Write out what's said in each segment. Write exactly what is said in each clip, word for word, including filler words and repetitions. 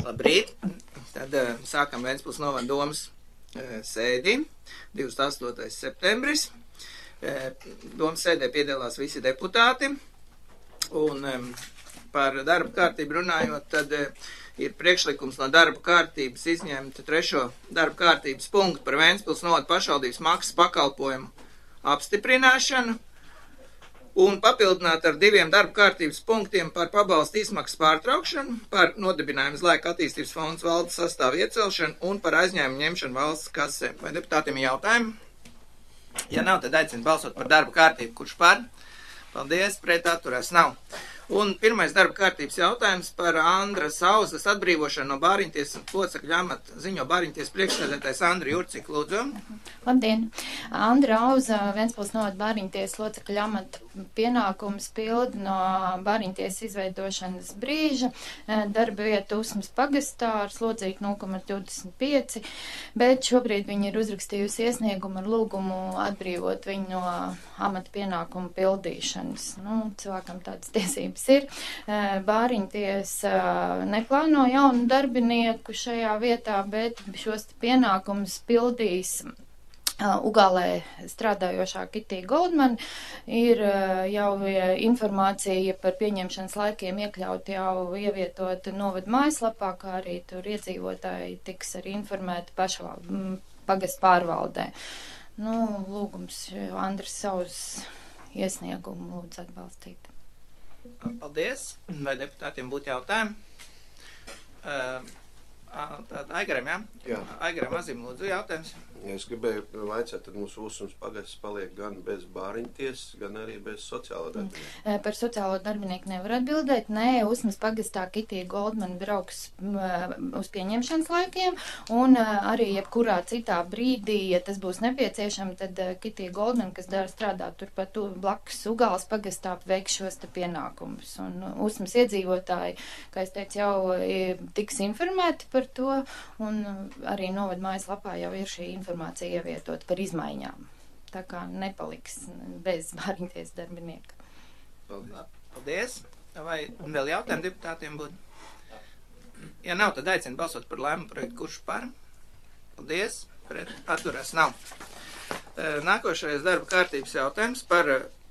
Labrīt! Tad uh, sākam Ventspils novada domas uh, sēdi, divdesmit astotais septembris. Uh, domas sēdē piedalās visi deputāti. Un um, par darba kārtību runājot, tad uh, ir priekšlikums no darba kārtības izņemt trešo darba kārtības punktu par Ventspils novada pašvaldības maksas pakalpojumu apstiprināšanu un papildināt ar diviem darba kārtības punktiem par pabalstu izmaksu pārtraukšanu, par nodibinājumu uz laika attīstības fonds valdes sastāvu iecelšanu un par aizņēmumu ņemšanu valsts kasē. Vai deputātiem ir jautājumi? Ja nav, tad aicinu balsot par darba kārtību. Kurš par? Paldies, pret atturēs nav. Un pirmais darba kārtības jautājums par Andra Sauzas atbrīvošanu no Bāriņtiesas locekļu amata ziņo Bāriņtiesas priekšsēdētājs Andri Jurcik, lūdzu. Labdien! Andra Auza, Ventspils novada Bāriņtiesas locekļu amata pienākums pilda no Bāriņtiesas izveidošanas brīža. Darba vieta Usmas pagastā ar slodzīgu nulle komats divdesmit pieci, bet šobrīd viņa ir uzrakstījusi iesniegumu ar lūgumu atbrīvot viņu no amata pienākumu pildīšanas. Nu, cilvēkam tādas tiesības ir. Bāriņtiesa neplāno jaunu darbinieku šajā vietā, bet šos pienākumus pildīs Ugālē strādājošā Kitī Goldman. Ir jau informācija par pieņemšanas laikiem iekļaut jau ievietot novada mājaslapā, kā arī tur iedzīvotāji tiks arī informēti pašā pagastu pārvaldē. Nu, lūgums Andras Sauzas iesniegumu lūdzu atbalstīt. Paldies. Vai deputātiem būtu jautājumi? Uh, Tātad Aigaram, jā? Jā. Aigaram Azim, lūdzu, jautājums. Ja es gribēju vaicāt, tad mūsu Usmas pagasts paliek gan bez Bāriņtiesas, gan arī bez sociālo darbinieku. Par sociālo darbinieku nevar atbildēt. Nē, Usmas pagastā Kitī Goldman brauks uz pieņemšanas laikiem, un arī jebkurā citā brīdī, ja tas būs nepieciešams, tad Kitī Goldman, kas dara strādā turpat blakus Ugāles pagastā, veiks šos te pienākumus. Un Usmas iedzīvotāji, kā es teicu, jau tiks informēti par to, un arī novada mājaslapā jau ir šī informācija ievietot par izmaiņām. Tā kā nepaliks bez Bāriņtiesas darbinieka. Paldies. Paldies. Vai vēl jautājumi deputātiem būtu? Ja nav, tad aicinu balsot par lēmumu projektu. Kurš par? Paldies. Pret atturēs nav. Nākošais darba kārtības jautājums par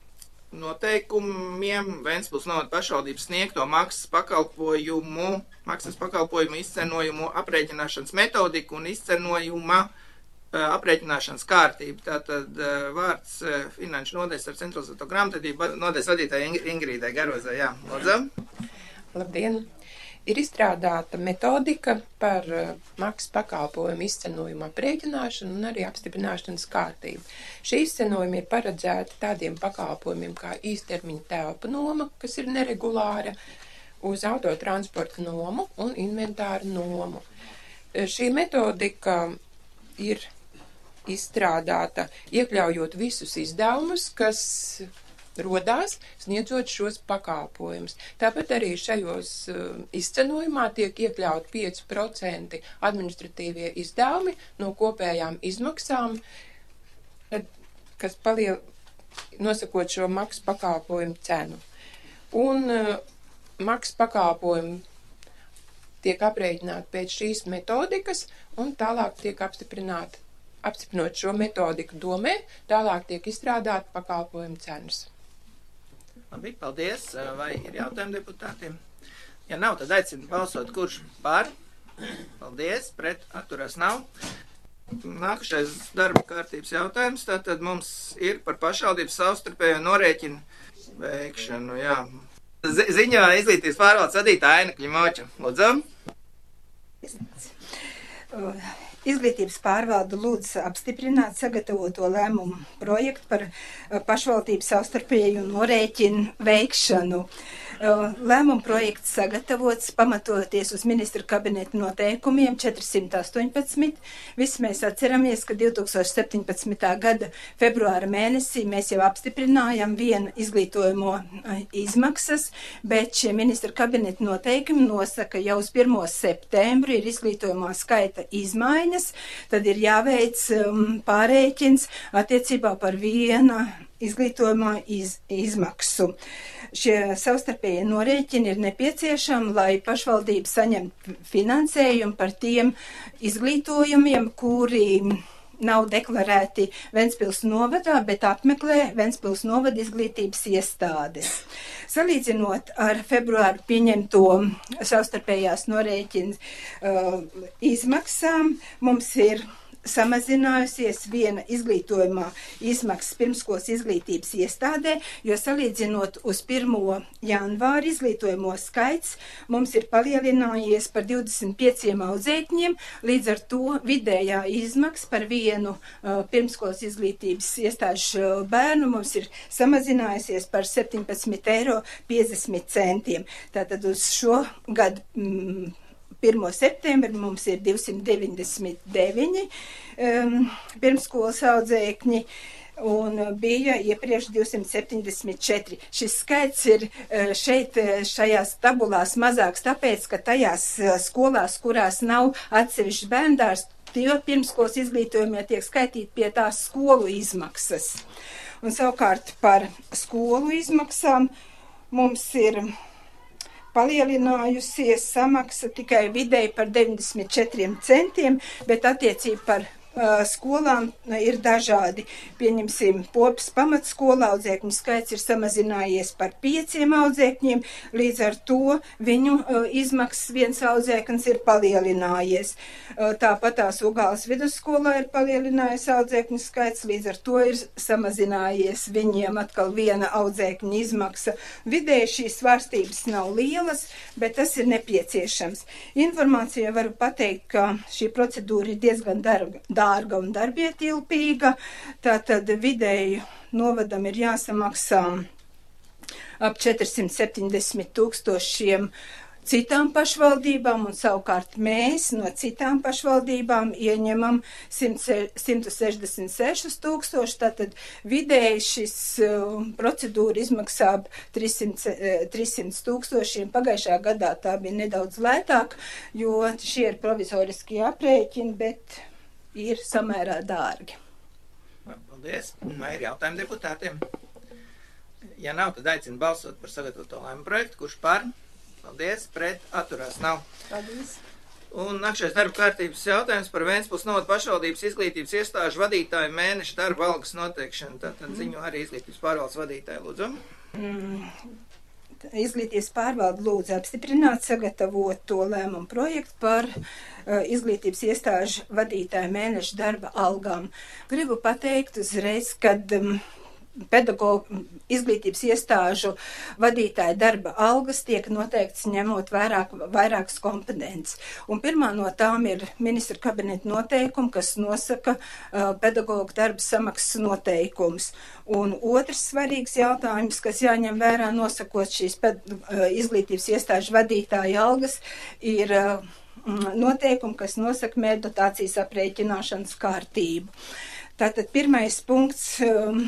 noteikumiem Ventspils novada pašvaldības sniegto maksas pakalpojumu, maksas pakalpojumu izcenojumu aprēķināšanas metodiku un izcenojuma aprēķināšanas kārtību. Tātad vārds finanšu nodaļas ar centralizēto grāmatvedību nodaļas vadītāja Ingrīdai Garozai. Jā, lūdzu. Labdien! Ir izstrādāta metodika par maksas pakalpojumu izcenojumu aprēķināšanu un arī apstiprināšanas kārtību. Šī izcenojuma ir paredzēta tādiem pakalpojumiem kā īstermiņa telpu noma, kas ir neregulāra, uz autotransporta nomu un inventāru nomu. Šī metodika ir izstrādāta iekļaujot visus izdevumus, kas rodās, sniedzot šos pakalpojumus. Tāpat arī šajos uh, izcenojumā tiek iekļaut pieci procenti administratīvie izdevumi no kopējām izmaksām, kas paliel, nosakot šo maksas pakalpojumu cenu. Un uh, maksas pakalpojumi tiek aprēķināti pēc šīs metodikas un tālāk tiek apstiprināti. Apstiprinot šo metodiku domē, tālāk tiek izstrādāti pakalpojumu cenas. Labi, paldies. Vai ir jautājumi deputātiem? Ja nav, tad aicinu balsot, kurš par. Paldies, pret atturēs nav. Nākošais darba kārtības jautājums, tātad mums ir par pašvaldības savstarpējo norēķinu veikšanu, jā. Zi- ziņo izglītības pārvaldes vadītāja Aina Kļimoča. Lūdzu. Izglītības pārvalde lūdz apstiprināt sagatavoto lēmumu projektu par pašvaldības savstarpēju norēķinu veikšanu. Lēmuma projekts sagatavots pamatoties uz ministra kabineta noteikumiem četrsimt astoņpadsmit. Visi mēs atceramies, ka divs tūkstoši septiņpadsmitā gada februāra mēnesī mēs jau apstiprinājām vienu izglītojumu izmaksas, bet šie ministra kabineta noteikumi nosaka jau uz pirmo septembru ir izglītojumā skaita izmaiņas, izmaiņas, tad ir jāveic um, pārēķins attiecībā par viena izglītojumā iz, izmaksu. Šie savstarpējie norēķini ir nepieciešami, lai pašvaldība saņemtu finansējumu par tiem izglītojumiem, kuri nav deklarēti Ventspils novadā, bet apmeklē Ventspils novada izglītības iestādes. Salīdzinot ar februāru pieņemto savstarpējās norēķins uh, izmaksām, mums ir samazinājusies viena izglītojumā izmaksas pirmskolas izglītības iestādē, jo salīdzinot uz pirmo janvāru izglītojamo skaits, mums ir palielinājies par divdesmit pieciem audzēkņiem, līdz ar to vidējā izmaksa par vienu uh, pirmskolas izglītības iestāžu bērnu mums ir samazinājusies par septiņpadsmit eiro piecdesmit centiem. Tātad uz šo gadu mm, pirmo septembri mums ir divsimt deviņdesmit deviņi um, pirmskolas audzēkņi un bija iepriekš divsimt septiņdesmit četri. Šis skaits ir šeit šajās tabulās mazāks, tāpēc, ka tajās skolās, kurās nav atsevišķi bērndārs, tie pirmskolas izglītojumie tiek skaitīti pie tās skolu izmaksas. Un savukārt par skolu izmaksām mums ir palielinājusies samaksa tikai vidēji par deviņdesmit četriem centiem, bet attiecība par uh, skolām ir dažādi. Pieņemsim, Popas pamatskolā audzēkņu skaits ir samazinājies par pieciem audzēkņiem, līdz ar to viņu uh, izmaksas viens audzēknis ir palielinājies. Uh, tāpat tās Ugāles vidusskolā ir palielinājies audzēkņu skaits, līdz ar to ir samazinājies viņiem atkal viena audzēkņa izmaksa. Vidēji šīs svārstības nav lielas, bet tas ir nepieciešams. Informācijā varu pateikt, ka šī procedūra ir diezgan darga, dārga un darbietilpīga, tātad vidēji novadam ir jāsamaksā ap četrsimt septiņdesmit tūkstošiem citām pašvaldībām, un savukārt mēs no citām pašvaldībām ieņemam simt sešdesmit sešus tūkstošus, tātad vidēji šis uh, procedūra izmaksā trīssimt tūkstošiem. Pagājušā gadā tā bija nedaudz lētāk, jo šie ir provizoriskie aprēķini, bet ir samērā dārgi. Paldies. Vai ir jautājumi deputātiem? Ja nav, tad aicinu balsot par sagatavoto lēmumu projektu. Kurš par? Paldies. Pret? Atturās? Nav. Paldies. Un nākšais darba kārtības jautājums par Ventspils novada pašvaldības izglītības iestāžu vadītāju mēneša darba algas noteikšanu. Tātad mm. ziņo arī izglītības pārvaldes vadītāju, lūdzu. Mm. Izglītības pārvalde lūdzu apstiprināt sagatavoto lēmumu projektu par uh, izglītības iestāžu vadītāju mēneša darba algām. Gribu pateikt uzreiz, kad um, pedagoģu izglītības iestāžu vadītāja darba algas tiek noteikts ņemot vairāk, vairākas kompetences. Un pirmā no tām ir ministra kabineta noteikumi, kas nosaka uh, pedagoģu darba samaksas noteikums. Un otrs svarīgs jautājums, kas jāņem vērā nosakot šīs ped, uh, izglītības iestāžu vadītāja algas, ir uh, noteikumi, kas nosaka mērķdotācijas aprēķināšanas kārtību. Tātad pirmais punkts um,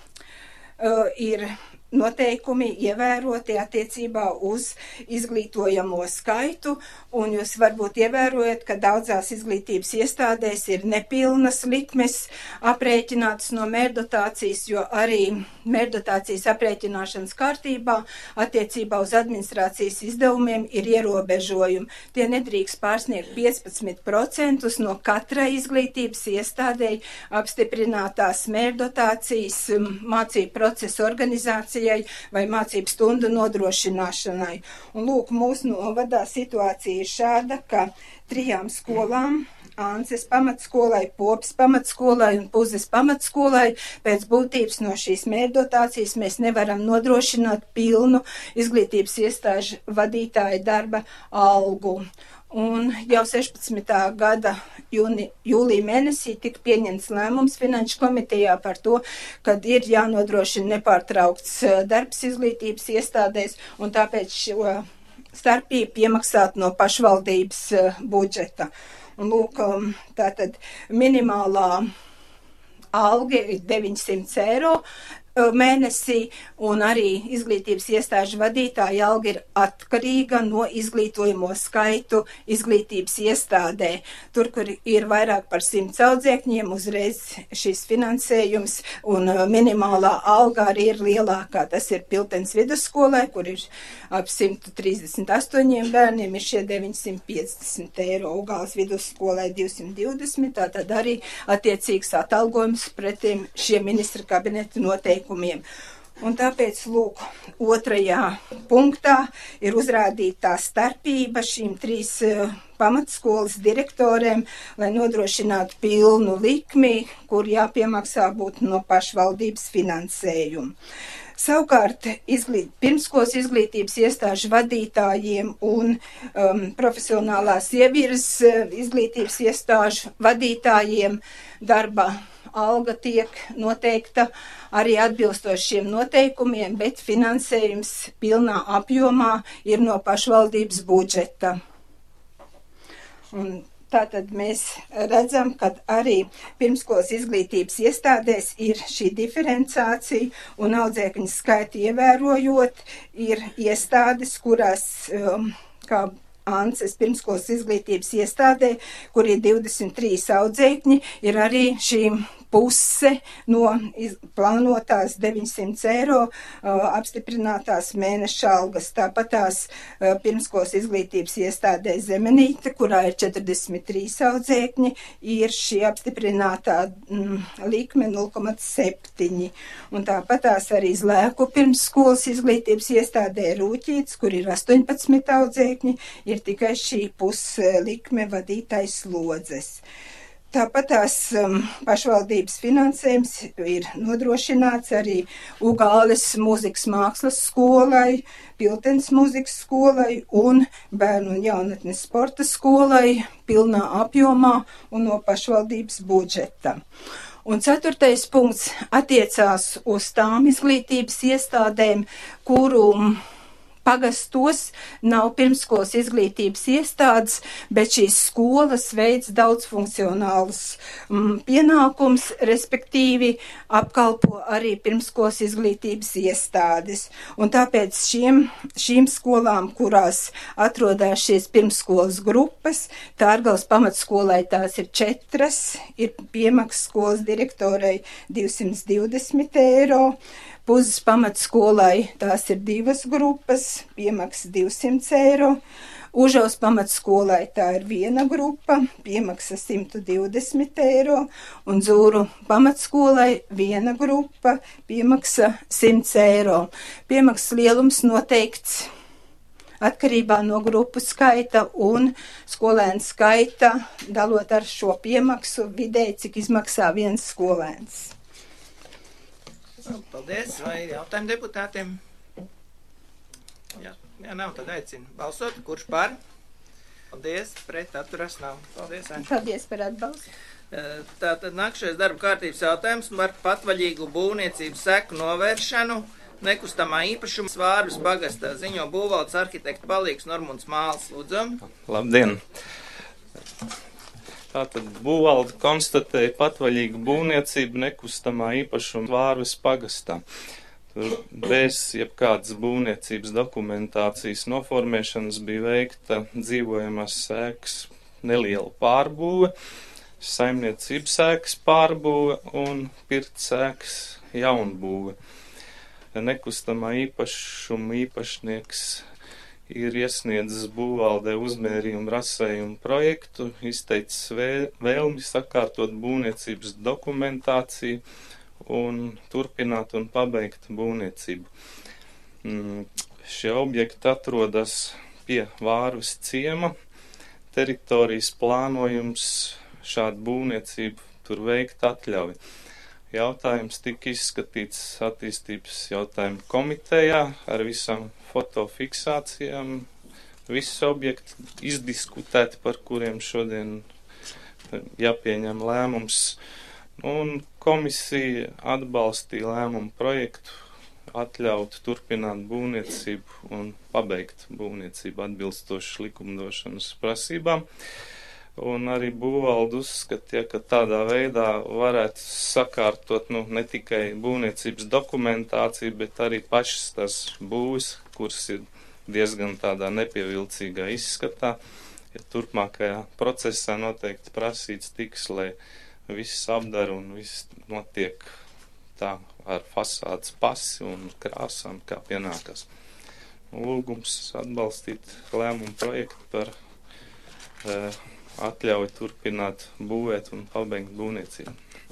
Uh, ir noteikumi ievēroti attiecībā uz izglītojamo skaitu, un jūs varbūt ievērojat, ka daudzās izglītības iestādēs ir nepilnas likmes aprēķinātas no mērķdotācijas, jo arī mērķdotācijas aprēķināšanas kārtībā attiecībā uz administrācijas izdevumiem ir ierobežojumi. Tie nedrīkst pārsniegt piecpadsmit procentus no katrai izglītības iestādei apstiprinātās mērķdotācijas mācību procesu organizācijai vai mācību stundu nodrošināšanai. Un lūk, mūsu novadā situācija ir šāda, ka trijām skolām, Ances pamatskolai, Popas pamatskolai un Puzes pamatskolai, pēc būtības no šīs mērķdotācijas mēs nevaram nodrošināt pilnu izglītības iestāžu vadītāju darba algu. Un jau sešpadsmitā gada jūni, jūlija mēnesī tika pieņemts lēmums Finanšu komitejā par to, kad ir jānodrošina nepārtraukts darbs izglītības iestādēs, un tāpēc šo starpību piemaksāt no pašvaldības budžeta. Un lūk, tātad minimālā alga ir deviņsimt eiro, mēnesī, un arī izglītības iestāžu vadītāja alga ir atkarīga no izglītojamo skaitu izglītības iestādē. Tur, kur ir vairāk par simts audzēkņiem, uzreiz šis finansējums un minimālā alga arī ir lielākā. Tas ir Piltens vidusskolai, kur ir ap simt trīsdesmit astoņiem bērniem, ir šie deviņsimt piecdesmit eiro, Ugāles vidusskolai divsimt divdesmit, tātad arī attiecīgs atalgojums pretiem šiem ministra kabineta noteikumiem. Un tāpēc, lūk, otrajā punktā ir uzrādīta tā starpība šīm trīs uh, pamatskolas direktoriem, lai nodrošinātu pilnu likmi, kur jāpiemaksā būtu no pašvaldības finansējuma. Savukārt izglīt, pirmskolas izglītības iestāžu vadītājiem un um, profesionālās ievirzes uh, izglītības iestāžu vadītājiem darba alga tiek noteikta arī atbilstoši šiem noteikumiem, bet finansējums pilnā apjomā ir no pašvaldības budžeta. Un tātad mēs redzam, ka arī pirmskolas izglītības iestādēs ir šī diferenciācija un audzēkņu skaitu ievērojot, ir iestādes, kurās, um, kā Ances pirmskolas izglītības iestādē, kur ir divdesmit trīs audzēkņi, ir arī šī puse no iz, plānotās deviņsimt eiro uh, apstiprinātās mēneša algas. Tāpat tās uh, pirmskolas izglītības iestādē Zemenīte, kurā ir četrdesmit trīs audzēkņi, ir šī apstiprinātā mm, likme nulle komats septiņi. Un tāpat tās arī Zlēku pirmskolas izglītības iestādē Rūķītes, kur ir astoņpadsmit audzēkņi, ir tikai šī puslikme vadītais slodzes. Tāpat tās um, pašvaldības finansējums ir nodrošināts arī Ugāles mūzikas mākslas skolai, Piltens mūzikas skolai un bērnu un jaunatnes sporta skolai pilnā apjomā un no pašvaldības budžeta. Un ceturtais punkts attiecās uz tām izglītības iestādēm, kuru pagastos nav pirmskolas izglītības iestādes, bet šīs skolas veids daudzfunkcionālus mm, pienākums, respektīvi apkalpo arī pirmskolas izglītības iestādes. Un tāpēc šiem, šīm skolām, kurās atrodās šīs pirmskolas grupas, Tārgales pamatskolai tās ir četras, ir piemaksas skolas direktorei divsimt divdesmit eiro, Puzes pamatskolai tās ir divas grupas, piemaksas divsimt eiro. Užaus pamatskolai tā ir viena grupa, piemaksa simt divdesmit eiro. Un Dzūru pamatskolai viena grupa, piemaksa simt eiro. Piemaksas lielums noteikts atkarībā no grupu skaita un skolēnu skaita, dalot ar šo piemaksu vidēji, cik izmaksā viens skolēns. Paldies. Vai jautājumi deputātiem? Jā, jā, nav, tad aicinu balsot. Kurš par? Paldies. Pret atturas nav. Paldies. Aņa. Paldies par atbalstu. Tātad nākšais darba kārtības jautājums par patvaļīgu būvniecību seku novēršanu nekustamā īpašuma Vārves pagastā. Ziņo būvvaldes arhitekta palīgs Normunds Māls. Lūdzu. Labdien! Tātad būvvalde konstatēja patvaļīgu būvniecību nekustamā īpašuma Vārves pagastā. Tur bez jebkādas būvniecības dokumentācijas noformēšanas bija veikta dzīvojamās sēkas neliela pārbūve, saimniecības sēkas pārbūve un pirts sēkas jaunbūve. Nekustamā īpašuma īpašnieks ir iesniedzis būvvaldē uzmērījumu rasējumu projektu, izteicis vēlmi sakārtot būvniecības dokumentāciju un turpināt un pabeigt būvniecību. Šie objekti atrodas pie Vārves ciema, teritorijas plānojums šādu būvniecību tur veikt atļauj. Jautājums tika izskatīts attīstības jautājumu komitejā ar visam fotofiksācijām, visi objekti izdiskutēti, par kuriem šodien jāpieņem lēmums. Un komisija atbalstīja lēmumu projektu, atļaut turpināt būvniecību un pabeigt būvniecību atbilstoši likumdošanas prasībām. Un arī būvvalde uzskatīja, ka tādā veidā varētu sakārtot nu, ne tikai būvniecības dokumentāciju, bet arī pašas tās būvs, kuras ir diezgan tādā nepievilcīgā izskatā. Ja turpmākajā procesā noteikti prasīts tiks, lai viss apdara un viss notiek tā ar fasādes pasi un krāsām, kā pienākas. Lūgums atbalstīt lēmumu projektu par uh, atļauju turpināt būvēt un pabeigt būvniecību.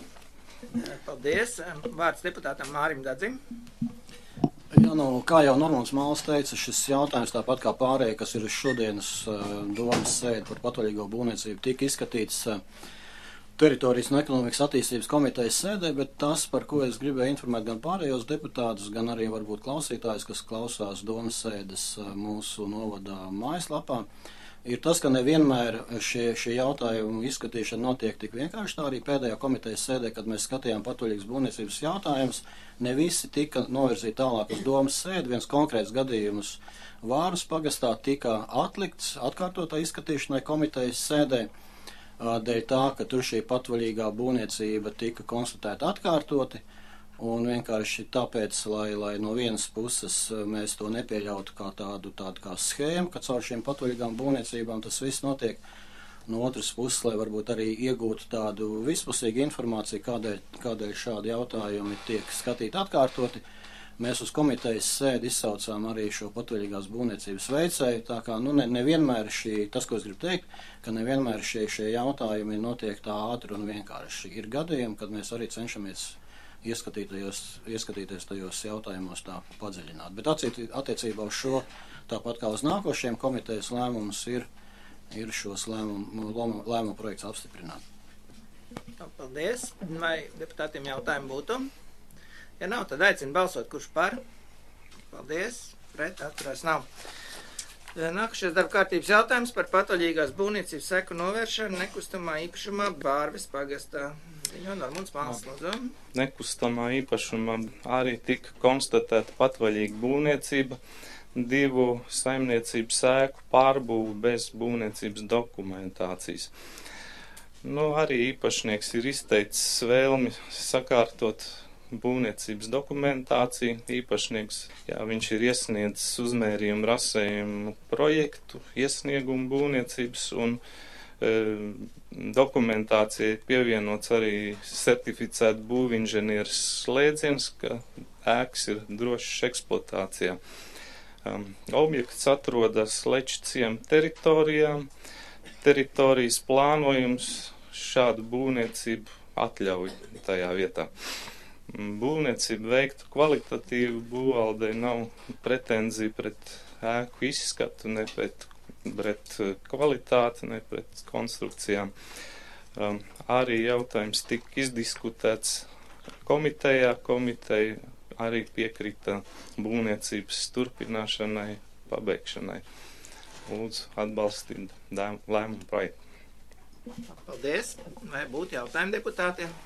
Paldies. Vārds deputātam Mārim Dadzim. Jā, nu, kā jau Normons Māls teica, šis jautājums tāpat kā pārējie, kas ir uz šodienas uh, domas sēdi par patvaļīgo būvniecību, tika izskatīts uh, Teritorijas un ekonomikas attīstības komitejas sēdē, bet tas, par ko es gribēju informēt gan pārējos deputātus, gan arī varbūt klausītājus, kas klausās domas sēdes uh, mūsu novadā mājaslapā, ir tas, ka nevienmēr šie, šie jautājumi izskatīšana notiek tik vienkārši. Tā arī pēdējā komitejas sēdē, kad mēs skatījām patvaļīgas būvniecības jautājumus, ne visi tika novirzīti tālāk uz domas sēdi. Viens konkrēts gadījums Vāras pagastā tika atlikts atkārtotā izskatīšanai komitejas sēdē, dēļ tā, ka tur šī patvaļīgā būvniecība tika konstatēta atkārtoti. Un vienkārši tāpēc, lai, lai no vienas puses mēs to nepieļautu kā tādu, tādu kā schēmu, ka caur šiem patvaļīgām būvniecībām tas viss notiek, no otras puses, lai varbūt arī iegūtu tādu vispusīgu informāciju, kādēļ, kādēļ šādi jautājumi tiek skatīti atkārtoti. Mēs uz komitejas sēdi izsaucām arī šo patvaļīgās būvniecības veicēju, tā kā nu, ne, nevienmēr šī, tas, ko es gribu teikt, ka nevienmēr šie, šie jautājumi notiek tā ātri un vienkārši. Ir gadījumi, kad mēs arī cenšamies ieskatīties tajos jautājumos tā padziļināt. Bet attiecībā uz šo, tāpat kā uz nākošiem komitejas lēmumus, ir, ir šos lēmumu, lēmumu projekts apstiprināt. Paldies. Vai deputātiem jautājumi būtu? Ja nav, tad aicinu balsot, kurš par. Paldies. Pret atturās nav. Nākušies darba kārtības jautājums par patvaļīgās būvniecības seku novēršanu nekustamā īpašumā Bārves pagastā. Nekustamā īpašumā arī tika konstatēta patvaļīga būvniecība, divu saimniecības ēku pārbūvu bez būvniecības dokumentācijas. Nu, arī īpašnieks ir izteicis vēlmi sakārtot būvniecības dokumentāciju. Īpašnieks, jā, viņš ir iesniedzis uzmērījumu rasējumu projektu, iesniegumu būvniecības un dokumentācijai pievienots arī certificēta būvinženieris slēdziens, ka ēkas ir drošas eksploatācijā. Um, objekts atrodas Leča ciema teritorijā. Teritorijas plānojums šādu būvniecību atļauj tajā vietā. Būvniecība veiktu kvalitatīvi, būvvaldei nav pretenzija pret ēku izskatu, ne pret pret kvalitāti, ne pret konstrukcijām. Um, arī jautājums tika izdiskutēts komitejā. Komiteja arī piekrita būvniecības turpināšanai, pabeigšanai. Lūdzu, atbalstīt lēmumu projektu. Paldies. Vai būtu jautājumi deputātiem?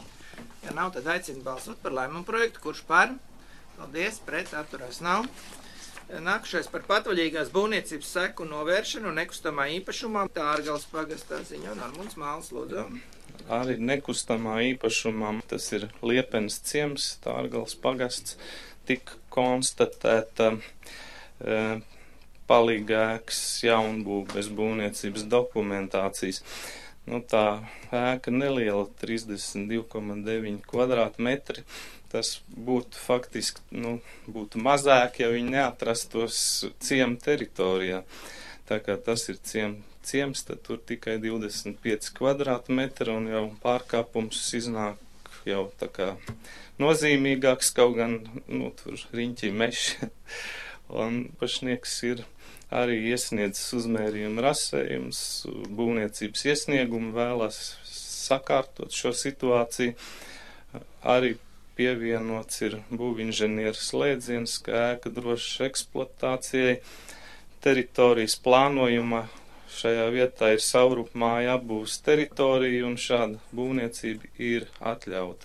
Ja nav, tad aicinu balsot par lēmumu projektu. Kurš par? Paldies. Pret atturās nav. Nākušais par patvaļīgās būvniecības seku novēršanu nekustamā īpašumā Tārgales pagastā ziņo Normons Māls, lūdzu. Arī nekustamā īpašumā, tas ir Liepenes ciems, Tārgales pagasts, tika konstatēta e, palīgēkas jaunbūve bez būvniecības dokumentācijas. Nu, tā ēka neliela, trīsdesmit divi komats deviņi kvadrātmetri. Tas būtu faktiski, nu, būtu mazāk, ja viņi neatrastos ciema teritorijā. Tā kā tas ir ciem, ciems, tad tur tikai divdesmit pieci kvadrātmetri un jau pārkāpums iznāk jau tā kā nozīmīgāks, kaut gan, nu, tur riņķi meši. Un pašnieks ir arī iesniedzis uzmērījumu rasējums, būvniecības iesniegumu, vēlas sakārtot šo situāciju. Arī pievienots ir būvinženieris slēdziens, ka ēka drošas eksploatācijai. Teritorijas plānojuma šajā vietā ir savrupmāja apbūves teritorija un šāda būvniecība ir atļauta.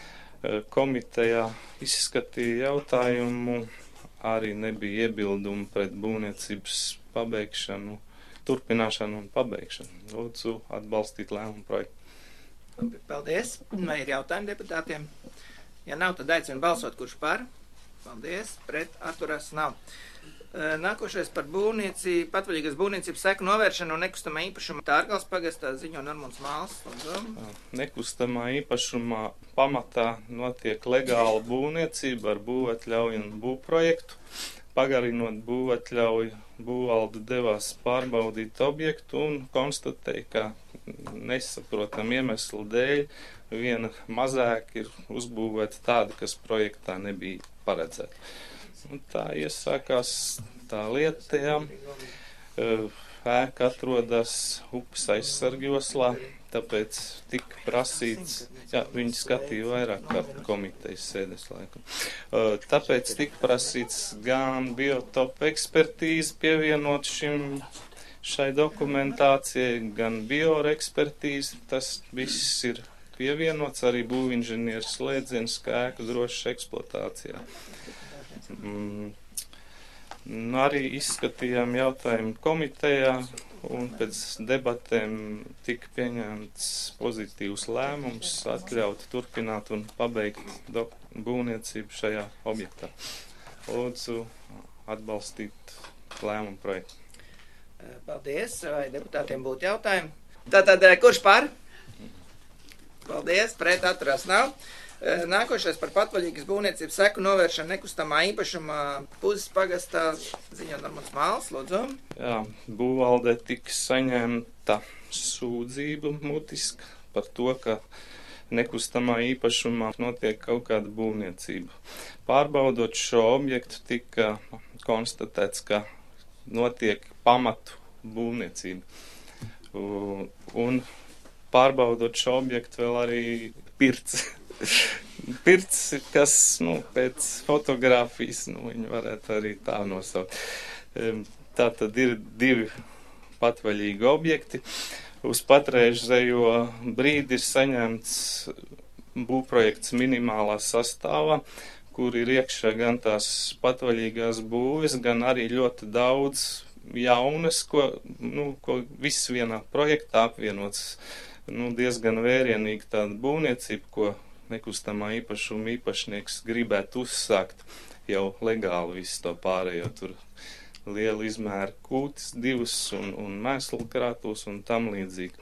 Komitejā izskatīja jautājumu, arī nebija iebildumu pret būvniecības pabeigšanu, turpināšanu un pabeigšanu. Lūdzu atbalstīt lēmumu projektu. Paldies. Vai ir jautājumi deputātiem? Ja nav, tad aicinu balsot, kurš par. Paldies. Pret atturās nav. Nākošais par būvniecību, patvaļīgas būvniecības seku novēršanu un nekustamā īpašuma Tārgals pagastā ziņo Normons Māls. Nekustamā īpašumā pamatā notiek legāla būvniecība ar būvatļauju un būvprojektu. Pagarinot būvatļauju, būvvalde devās pārbaudīt objektu un konstatēja, ka nesaprotam iemeslu dēļ viena mazāk ir uzbūvēta tāda, kas projektā nebija paredzēta. Un tā iesākās tā lieta, jā. Ēka atrodas upes aizsargjoslā, tāpēc tika prasīts, jā, viņi skatīja vairāk kārt komitejas sēdes laiku. Tāpēc tika prasīts gan biotopu ekspertīzi pievienot šim, šai dokumentācijai, gan biorekspertīzi, tas viss ir pievienots, arī būvinženieris slēdziens, kā ēku drošas eksploatācijā. Mm, arī izskatījām jautājumu komitejā un pēc debatēm tika pieņemts pozitīvs lēmums atļaut turpināt un pabeigt būvniecību šajā objektā. Lūdzu atbalstīt lēmumu projektu. Paldies, vai deputātiem būtu jautājumi? Tātad, kurš par? Paldies, pret atturās nav. Nākošais par patvaļīgas būvniecības seku novēršanu nekustamā īpašumā Puzes pagastā ziņo Normons Māls, lūdzu. Jā, būvvaldē tika saņemta sūdzība mutiska par to, ka nekustamā īpašumā notiek kaut kāda būvniecība. Pārbaudot šo objektu tika konstatēts, ka notiek pamatu būvniecība. Un pārbaudot šo objektu vēl arī pirts. Pirts, kas, nu, pēc fotogrāfijas, nu, viņi varētu arī tā nosaukt. Tā tad ir divi patvaļīgi objekti. Uz patreizējo brīdi ir saņemts būvprojekts minimālā sastāvā, kur ir iekšā gan tās patvaļīgās būves, gan arī ļoti daudz jaunas, ko, nu, ko viss vienā projektā apvienots. Nu, diezgan vērienīgi tāda būvniecība, ko nekustamā īpašuma īpašnieks gribētu uzsākt jau legāli visu to pārējo. Tur liela izmēra kūtis, divas un, un mēslu krātos un tam līdzīgi.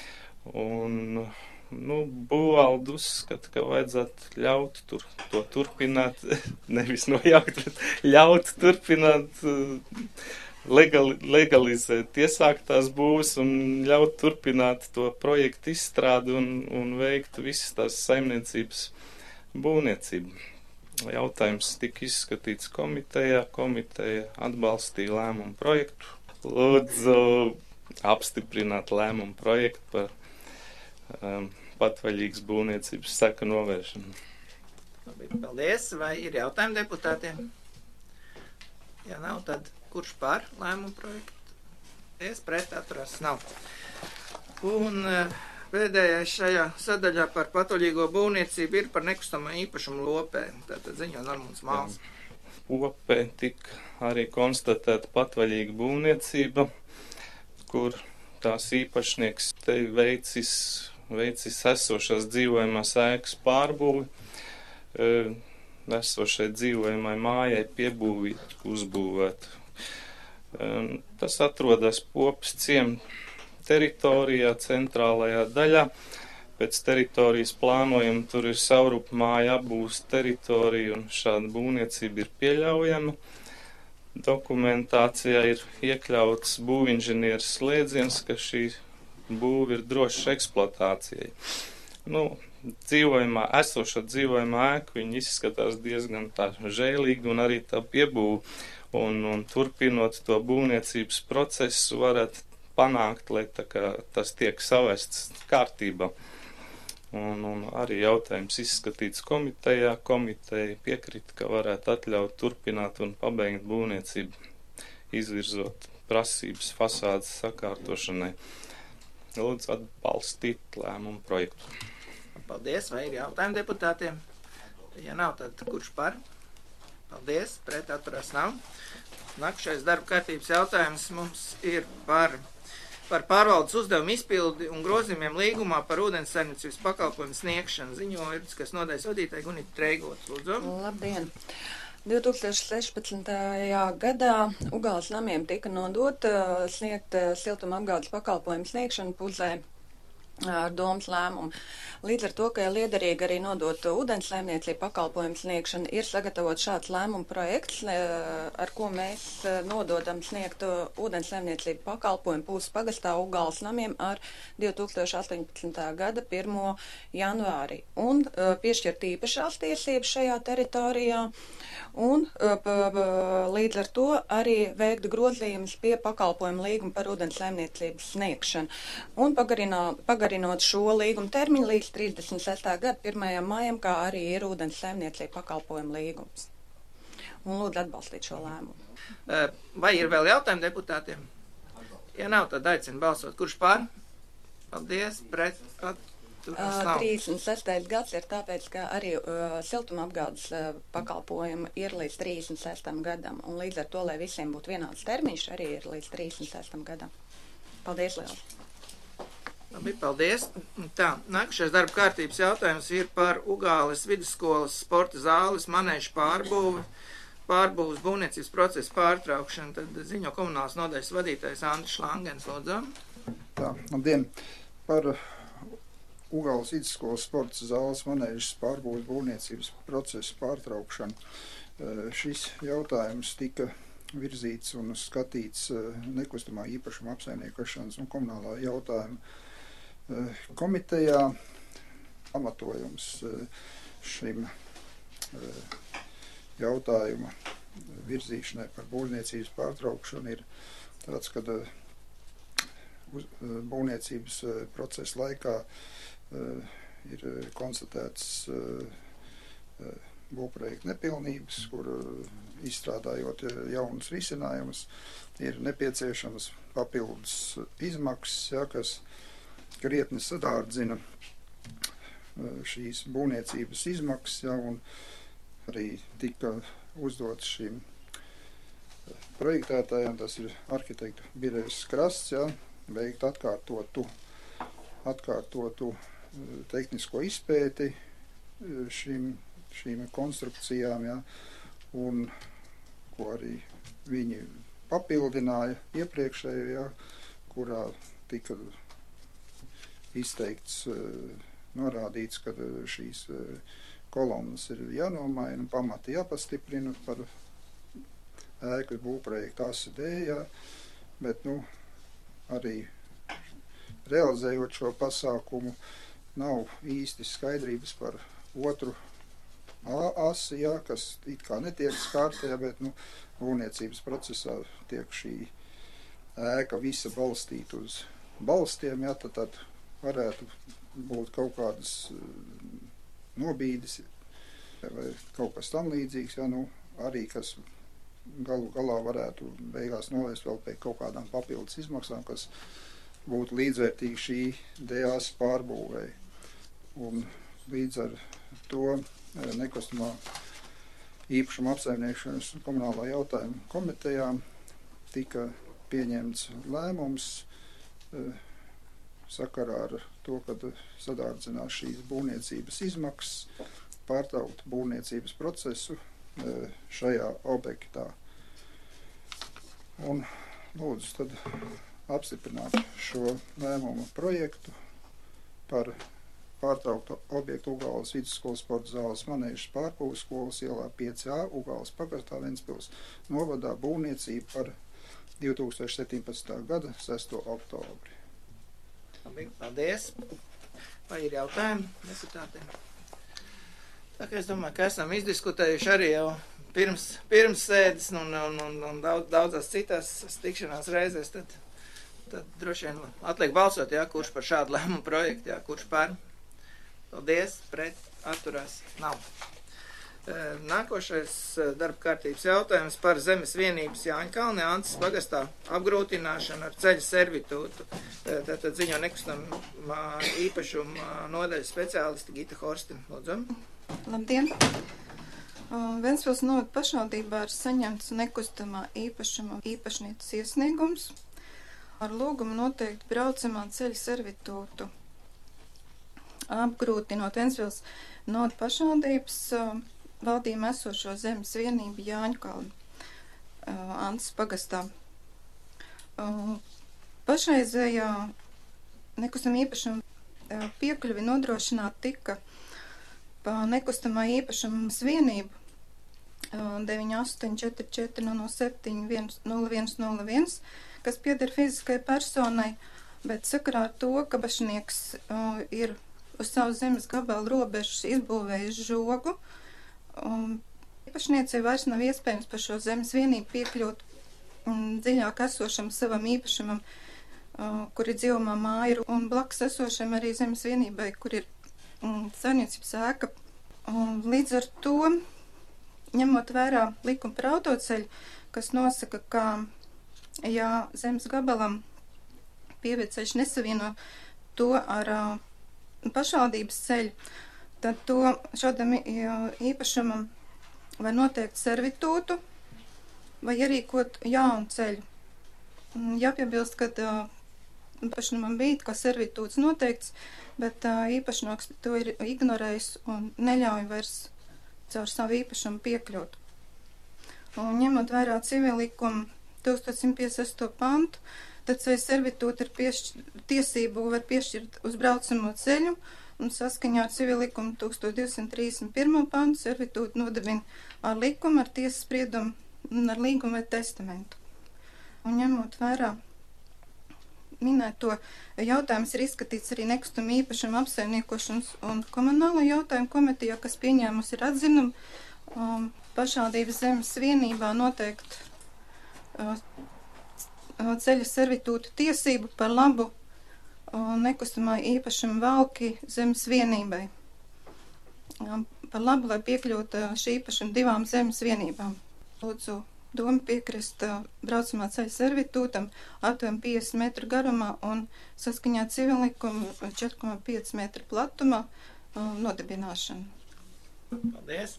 Un, nu, būvvalde uzskata, ka vajadzētu ļaut tur to turpināt, nevis nojaukt, bet ļaut turpināt legali, legalizēt iesāktās būvs un ļaut turpināt to projektu izstrādi un, un veikt visas tās saimniecības būvniecību. Jautājums tika izskatīts komitejā, komiteja atbalstīja lēmumu projektu. Lūdzu apstiprināt lēmumu projektu par um, patvaļīgas būvniecības seku novēršanu. Labi, paldies. Vai ir jautājumi deputātiem? Ja nav, tad kurš par lēmumu projektu? Es pret atturās nav. Un pēdējais šajā sadaļā par patvaļīgo būvniecību ir par nekustamā īpašumu Lopē. Tātad ziņo Normons Māls. Lopē tika arī konstatēta patvaļīga būvniecība, kur tās īpašnieks te veicis, veicis esošās dzīvojamās ēkas pārbūvi, esošai dzīvojamai mājai piebūvīt, uzbūvēt. Tas atrodas Popas ciema teritorijā, centrālajā daļā. Pēc teritorijas plānojuma tur ir saurupa māja apbūves teritorija un šāda būvniecība ir pieļaujama. Dokumentācijā ir iekļauts būvinženieris slēdziens, ka šī būve ir droša eksploatācijai. Nu, dzīvojumā, esoša dzīvojumā ēka, viņi izskatās diezgan tā žēlīgi un arī tā piebūve. Un, un turpinot to būvniecības procesu, varat panākt, lai tā kā tas tiek savests kārtībā. Un, un arī jautājums izskatīts komitejā. Komiteja piekrita, ka varētu atļaut turpināt un pabeigt būvniecību, izvirzot prasības fasādes sakārtošanai. Lūdzu atbalstīt lēmumu projektu. Paldies. Vai ir jautājumi deputātiem? Ja nav, tad kurš par? Paldies, pret atturās nav. Nākušais darba kārtības jautājums mums ir par par pārvaldes uzdevumu izpildi un grozījumiem līgumā par ūdens saimniecības pakalpojumu sniegšanu. Ziņojums, kas nodaļas vadītāja Gunita Treigots, lūdzu. Labdien! divtūkstoš sešpadsmitajā gadā Ugāles namiem tika nodot sniegt siltuma apgādes pakalpojumu sniegšanu Puzē ar domas lēmumu. Līdz ar to, ka ir liederīgi arī nodot ūdens saimniecību pakalpojumu sniegšanu, ir sagatavot šāds lēmuma projekts, ar ko mēs nododam sniegt ūdens saimniecību pakalpojumu Pūzes pagastā Ugāles namiem ar divtūkstoš astoņpadsmitā gada pirmo janvāri. Un piešķirt īpašās tiesības šajā teritorijā un līdz ar to arī veikt grozījumus pie pakalpojumu līguma par ūdens saimniecības sniegšanu. Un pagarināt, pagarinot šo līguma termiņu līdz trīsdesmit sestā gada pirmajam mājam, kā arī ir ūdens saimniecība pakalpojumu līgums. Un lūdzu atbalstīt šo lēmumu. Vai ir vēl jautājumi deputātiem? Ja nav, tad aicinu balsot. Kurš pār? Paldies, pret, atturas nav. trīsdesmit sestais gads ir tāpēc, ka arī uh, siltuma apgādes uh, pakalpojumi ir līdz trīsdesmit sestam gadam. Un līdz ar to, lai visiem būtu vienāds termiņš, arī ir līdz trīsdesmit sestam gadam. Paldies, liels! Labi, paldies. Tā, nākušais darba kārtības jautājums ir par Ugāles vidusskolas sporta zāles manēžu pārbūvi, pārbūves būvniecības procesu pārtraukšanu. Tad ziņo komunālas nodaļas vadītājs Andris Langens, lūdzu. Tā, labdien. Par Ugāles vidusskolas sporta zāles manēžas pārbūves būvniecības procesu pārtraukšanu. Šis jautājums tika virzīts un skatīts nekustamā īpašuma apsaimniekošanas un komunālā jautājuma komitejā. Pamatojums šim jautājuma virzīšanai par būvniecības pārtraukšanu ir tāds, ka būvniecības procesa laikā ir konstatēts būvprojekta nepilnības, kur izstrādājot jaunus risinājumus, ir nepieciešams papildus izmaksas, ja, kas krietni sadārdzina šīs būvniecības izmaksas, ja, un arī tika uzdots šim projektētājiem, tas ir arhitektu birojas Krasts, ja, veikt atkārtotu, atkārtotu tehnisko izpēti šim, šīm konstrukcijām, ja, un ko arī viņi papildināja iepriekšējo, ja, kurā tika izteikts, norādīts, ka šīs kolonnas ir jānomaina, pamati jāpastiprina par ēkas būvprojektu A S D, ja, bet, nu, arī realizējot šo pasākumu, nav īsti skaidrības par otru asi, ja, kas it kā netiek skārtajā, bet, nu, būvniecības procesā tiek šī ēka visa balstīta uz balstiem, ja, tad, tad varētu būt kaut kādas nobīdes vai kaut kas tam līdzīgs, ja, nu, arī kas galu galā varētu beigās novērst vēl pie kaut kādām papildus izmaksām, kas būtu līdzvērtīgi šī D A S pārbūvēja. Un līdz ar to nekustamā īpašuma apsaimniekošanas un komunālā jautājuma komitejā tika pieņemts lēmums sakarā ar to, kad sadārdzinās šīs būvniecības izmaksas, pārtraukt būvniecības procesu šajā objektā. Un lūdzu tad apstiprināt šo lēmumu projektu par pārtrauktu objektu Ugāles vidusskolas sporta zāles manēžas pārbūves skolas ielā pieci A Ugāles pagastā Ventspils novadā būvniecību par divtūkstoš septiņpadsmitā gada sesto oktobri. Labi, paldies. Vai ir jautājumi deputātiem? Tā kā es domāju, ka esam izdiskutējuši arī jau pirms, pirms sēdes un, un, un, un daudz, daudzās citās tikšanās reizēs, tad, tad droši vien atliek balsot, jā, kurš par šādu lēmumu projektu, jā, kurš par. Paldies, pret, atturās, nav. Nākošais darba kārtības jautājums par zemes vienības Jāņkalnē Antas pagastā apgrūtināšanu ar ceļa servitūtu. Tātad ziņo nekustamā īpašuma nodaļas speciālisti Gita Horsti. Lūdzu. Labdien! Ventspils novada pašvaldībā ir saņemts nekustamā īpašuma īpašnieces iesniegums. ar lūgumu noteikt braucamā ceļa servitūtu, apgrūtinot Ventspils novadā pašvaldības uh, valdījumā esošo zemes vienību Jāņkalnu uh, Antas pagastā. Uh, pašreizējā nekustamā īpašuma uh, piekļuvi nodrošināt tika pa nekustamā īpašuma vienību uh, deviņi astoņi četri četri nulle septiņi nulle viens nulle viens, kas pieder fiziskai personai, bet sakarā ar to, ka bašnieks uh, ir uz savu zemes gabalu robežas izbūvējis žogu, um, īpašniecei vairs nav iespējams par šo zemes vienību piekļūt um, dziļāk esošam savam īpašumam, uh, kur ir dzīvamā māja, un blakus esošam arī zemes vienībai, kur ir um, saimniecības ēka. Um, līdz ar to, ņemot vērā likumu par autoceļu, kas nosaka, ka ja zemes gabalam pievieceļš nesavieno to ar uh, pašvaldības ceļu, tad to šādam īpašumam var noteikt servitūtu vai ierīkot jaunu ceļu. Jāpiebilst, ka uh, pašnamam bija kā servitūts noteikts, bet uh, īpašnieks to ir ignorējis un neļauj vairs caur savu īpašumu piekļūt. Un ņemot vērā civilikumu tūkstoš simt piecdesmit sesto pantu, tad ceļa servitūta ir piešķir, tiesību var piešķirt uz braucamo ceļu, un saskaņā ar civilikumu tūkstoš divsimt trīsdesmit pirmo pantu servitūta nodibina ar likumu, ar tiesas spriedumu un ar līgumu vai testamentu. Un ņemot vērā minēto jautājums ir izskatīts arī nekustama īpašuma apsaimniekošanas un komunālo jautājumu komitejā, kas pieņēmusi ir atzinumu um, pašvaldības zemes vienībā noteikt uh, ceļa servitūtu tiesību par labu uh, nekustamā īpašuma valki zemes vienībai. Um, par labu, lai piekļūtu uh, šī īpašuma divām zemes vienībām. Lūdzu doma piekrist uh, braucamā ceļa servitūtam aptuveni piecdesmit metru garumā un saskaņā civilikumu četri komats pieci metru platumā uh, nodibināšanu. Paldies!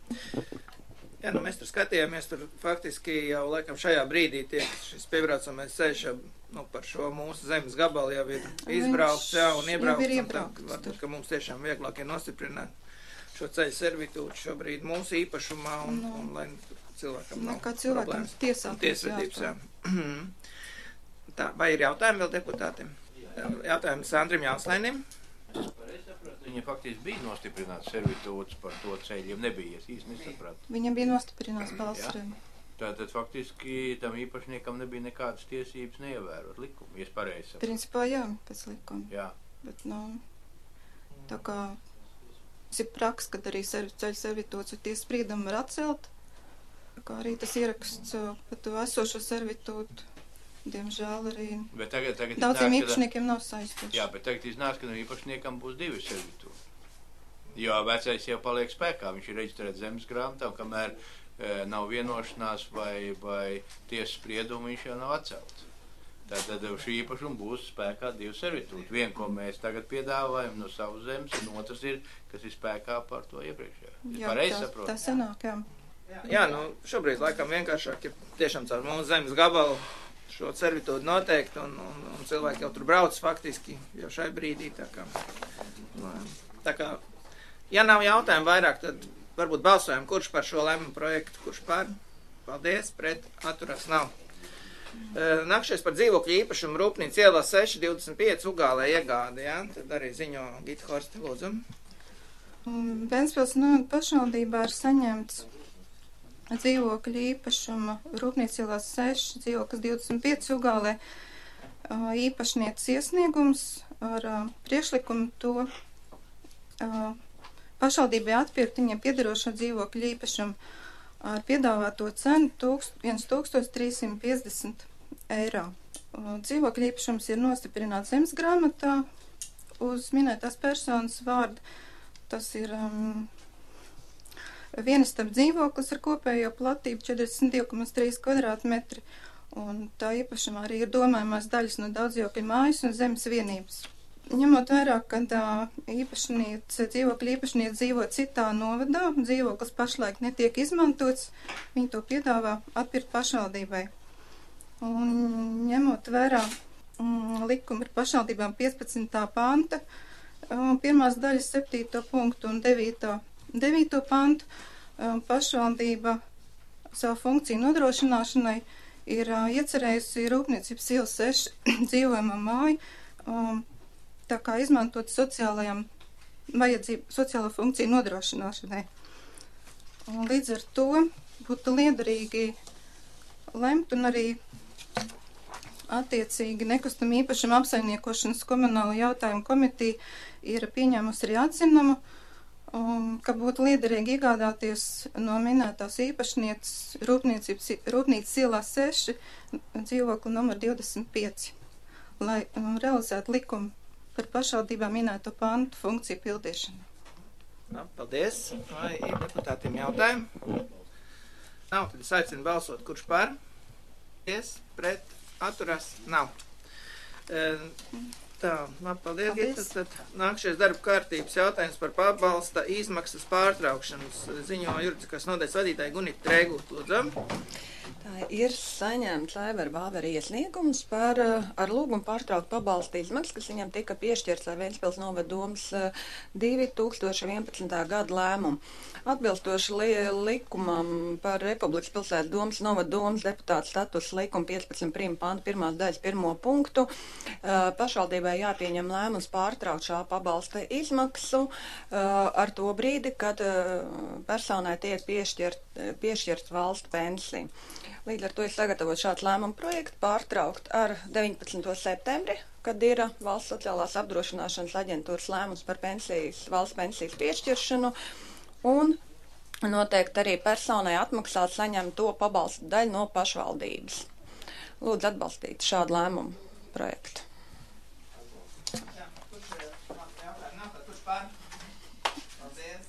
Jā, nu mēs tur skatījāmies, tur faktiski jau laikam šajā brīdī tiek šis piebraucamais ceļš jau, nu, par šo mūsu zemes gabalu jau ir izbraukts, jā, un iebraukts, un tā, varbūt, ka mums tiešām vieglāk ir nostiprināt šo ceļu servitūtu šobrīd mūsu īpašumā, un, no. un, un lai cilvēkam nav problēmas. Tiesvedības, jā. Tā, vai ir jautājumi vēl deputātiem? Jautājums Andrim Jānslainim. Viņa faktiski bija nostiprināts servitūts par to ceļu, ja nebija, es īsti nesapratu. Viņa bija nostiprināts balsriem. Tātad faktiski tam īpašniekam nebija nekādas tiesības neievērot likumu, ja es pareizi sapratu. Principā jā, pēc likuma. Jā. Bet, nu, tā kā tas ir praks, kad arī serv, ceļu servitūts ar tiesas spriedumu var atcelt, kā arī tas ieraksts par to esošo servitūtu. Diemžēl arī tagad, tagad daudziem iznāk, īpašniekiem nav saistoši. Jā, bet tagad iznāks, ka no īpašniekam būs divi servitūti. Jo vecais jau paliek spēkā, viņš ir reģistrēts zemes grāmatā, un kamēr e, nav vienošanās vai, vai tiesas spriedumu, viņš jau nav atcelts. Tātad šī īpašuma būs spēkā divi servitūti. Vien, ko mēs tagad piedāvājam no savas zemes, un otrs ir, kas ir spēkā par to iepriekšējā. Jā, tā, tā sanāk, jā. Jā, nu šobrīd laikam vienkāršāk ir tiešām caur mūsu zemes gabalu šo servitūdu noteikti, un, un, un cilvēki jau tur brauc faktiski jau šai brīdī, tā kā, tā kā, ja nav jautājumu vairāk, tad varbūt balsojam, kurš par šo lēmumu projektu, kurš par, paldies, pret, atturās nav. Nākšies par dzīvokļu īpašumu Rūpnīca ielā seši divdesmit pieci Ugālē iegāde, jā, tad arī ziņo Gita Horsti, lūdzu. Ventspils novada pašvaldībā ir saņemts dzīvokļu īpašuma Rūpnīca ielā seši, dzīvoklis divdesmit pieci Ugālē, īpašnieces iesniegums ar priekšlikumu to pašvaldībai atpirkt viņiem piederošo dzīvokļu īpašumu ar piedāvāto cenu tūkstoš trīs simt piecdesmit eiro. Dzīvokļu īpašums ir nostiprināts zemes grāmatā uz minētās personas vārdu. Tas ir um, vienistab dzīvoklis ar kopējo platību četrdesmit divi komats trīs kvadrātmetri, un tā īpašumā arī ir domājumās daļas no daudzdzīvokļu mājas un zemes vienības. Ņemot vērā, kad īpašniece, dzīvokļa īpašniece dzīvo citā novadā, dzīvoklis pašlaik netiek izmantots, viņi to piedāvā atpirkt pašvaldībai. Un ņemot vērā mm, likuma ar pašvaldībām piecpadsmitā panta, um, pirmās daļas septīto punktu un devīto, devīto pantu, um, pašvaldība savu funkciju nodrošināšanai ir uh, iecerējusi Rūpniecības iela seši dzīvojamā māju, um, tā kā izmantot sociālajām vajadzību, sociālo funkciju nodrošināšanai. Un līdz ar to būtu liederīgi lemt un arī attiecīgi nekustam īpašam apsaimniekošanas komunālo jautājumu komitija ir pieņēmusi arī atzinumu, um, ka būtu liederīgi iegādāties no minētās īpašnieces Rūpnīcas ielā seši dzīvokli numur divdesmit pieci, lai um, realizētu likumu par pašvaldībām minēto pantu funkciju pildīšanu. Nā, paldies. Vai ir deputātiem jautājumi? Nav, tad es aicinu balsot, kurš par? Paldies, pret, atturās? Nav. E, tā, labi, paldies. paldies. Tad, tad nākšies darba kārtības jautājums par pabalsta izmaksas pārtraukšanas ziņo juridiskās nodaļas vadītāja Gunita Trēgūt, lūdzu. Tā ir saņemts Aivara Vāvera iesniegums par ar lūgumu pārtraukt pabalsta izmaksas, kas viņam tika piešķirts ar Ventspils novada domas divi tūkstoši vienpadsmitā gada lēmumu. Atbilstoši li, likumam par Republikas pilsētas domas novada domas deputāta status likuma piecpadsmit prima pantu pirmās daļas pirmo punktu, pašvaldībai jāpieņem lēmums pārtraukt šā pabalsta izmaksu ar to brīdi, kad personai tiek piešķirt, piešķirt valsts pensija. Līdz ar to ir sagatavot šāds lēmuma projekts pārtraukt ar deviņpadsmito septembri, kad ir valsts sociālās apdrošināšanas aģentūras lēmums par pensijas, valsts pensijas piešķiršanu, un noteikti arī personai atmaksāt saņem to pabalstu daļu no pašvaldības. Lūdzu atbalstīt šādu lēmumu projektu. Jā, kurš jautājumi nav, tad kurš pār? Paldies.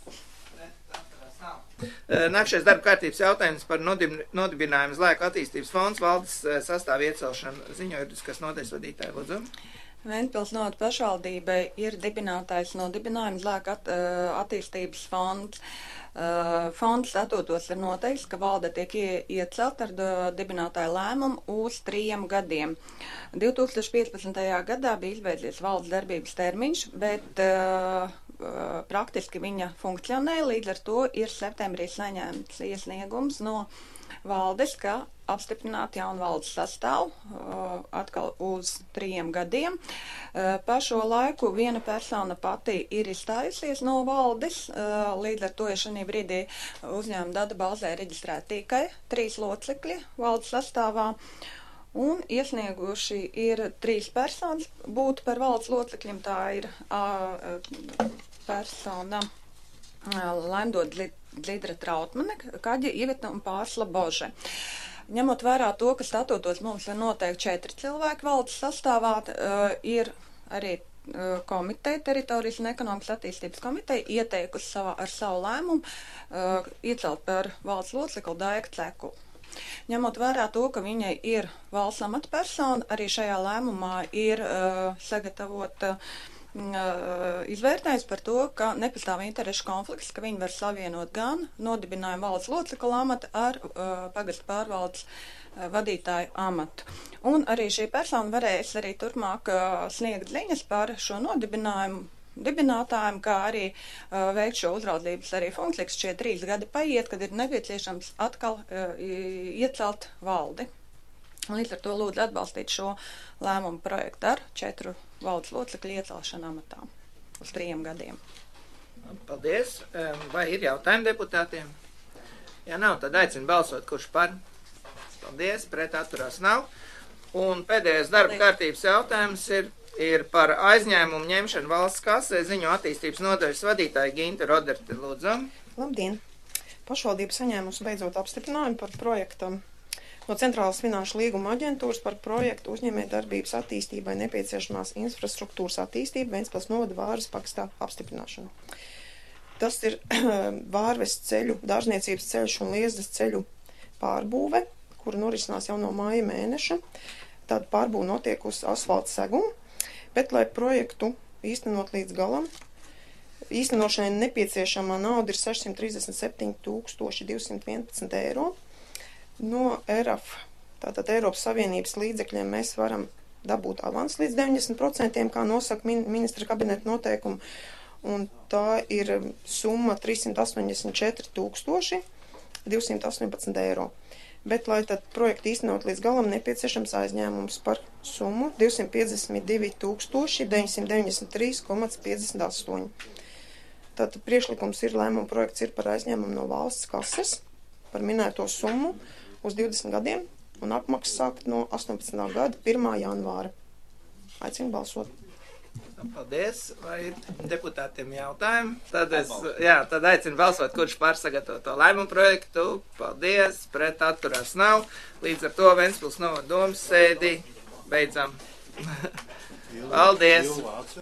Nākšais darba kārtības jautājums par nodibinājumu Zlēku attīstības fonds valdes sastāvu iecelšanu ziņo juridiskās nodaļas vadītāju, lūdzu. Ventspils novada pašvaldībai ir dibinātais nodibinājums Zlēku at, attīstības fonds. Fonda statūtos ir noteikts, ka valde tiek iecelt ar dibinātāju lēmumu uz trījiem gadiem. divi tūkstoši piecpadsmitajā gadā bija izbeidzies valdes darbības termiņš, bet uh, praktiski viņa funkcionēja, līdz ar to ir septembrī saņemts iesniegums no valdes, ka apstiprināt jaunu valdes sastāvu uh, atkal uz trījiem gadiem. Uh, pa šo laiku viena persona pati ir izstājusies no valdes, uh, līdz ar to ir šajā brīdī uzņēmuma data bāzē reģistrēti tikai trīs locekļi valdes sastāvā. Un iesnieguši ir trīs personas būt par valdes locekļiem. Tā ir uh, persona uh, Laimdod Dzidra Trautmane, Kaģa Iveta un Pārsla Bože. Ņemot vērā to, ka statūtos mums ir noteikti četri cilvēki valdes sastāvā, uh, ir arī uh, komiteja, teritorijas un ekonomikas attīstības komiteja, ieteikusi savā, ar savu lēmumu uh, iecelt par valdes locekli Daigu Cekulu. Ņemot vērā to, ka viņai ir valsts amatpersona, arī šajā lēmumā ir uh, sagatavota uh, izvērtējums par to, ka nepastāv interešu konflikts, ka viņi var savienot gan nodibinājumu valsts locekla amatu ar uh, pagastu pārvaldes uh, vadītāju amatu. Un arī šī persona varēs arī turpmāk uh, sniegt ziņas par šo nodibinājumu dibinātājiem, kā arī uh, veikt šo uzraudzības arī funkciju, ka šie trīs gadi paiet, kad ir nepieciešams atkal uh, iecelt valdi. Līdz ar to lūdzu atbalstīt šo lēmumu projektu ar četru valdes locekļu iecelšanu amatā uz trījiem gadiem. Paldies. Vai ir jautājumi deputātiem? Ja nav, tad aicinu balsot, kurš par. Paldies, pret atturās nav. Un pēdējais darba kārtības jautājums ir ir par aizņēmumu ņemšanu valsts kasē ziņo attīstības nodaļas vadītāja Ginta Roderte, lūdzu. Labdien! Pašvaldība saņēmusi beidzot apstiprinājumu par projektam no Centrālās finanšu līguma aģentūras par projektu uzņēmēju darbības attīstībai nepieciešamās infrastruktūras attīstību Ventspils novada Vāras pagastā apstiprināšanu. Tas ir Vārves ceļu, dārzniecības ceļš un Liezdas ceļu pārbūve, kura norisinās jau no māja mēneša. Tāda pārbūve notiek uz asfalta segumu. Bet, lai projektu īstenot līdz galam, īstenošanai nepieciešamā nauda ir sešsimt trīsdesmit septiņi tūkstoši divsimt vienpadsmit eiro no E R A F Tātad Eiropas Savienības līdzekļiem mēs varam dabūt avans līdz deviņdesmit procentiem, kā nosaka min ministra kabineta noteikumu, un tā ir summa trīssimt astoņdesmit četri tūkstoši divsimt astoņpadsmit eiro. Bet, lai tad projektu īstenot līdz galam, nepieciešams aizņēmums par summu divsimt piecdesmit divi tūkstoši deviņsimt deviņdesmit trīs piecdesmit astoņi. Tātad priekšlikums ir, lēmuma projekts ir par aizņēmumu no valsts kases par minēto summu uz divdesmit gadiem un apmaksas sākt no astoņpadsmitā gada pirmā janvāra. Aicinu balsot. Paldies. Vai ir deputātiem jautājumi? Tad es, jā, tad aicinu balsot, kurš par sagatavoto lēmumu projektu. Paldies. Pret atturās nav. Līdz ar to Ventspils novada domas sēdi beidzam. Paldies.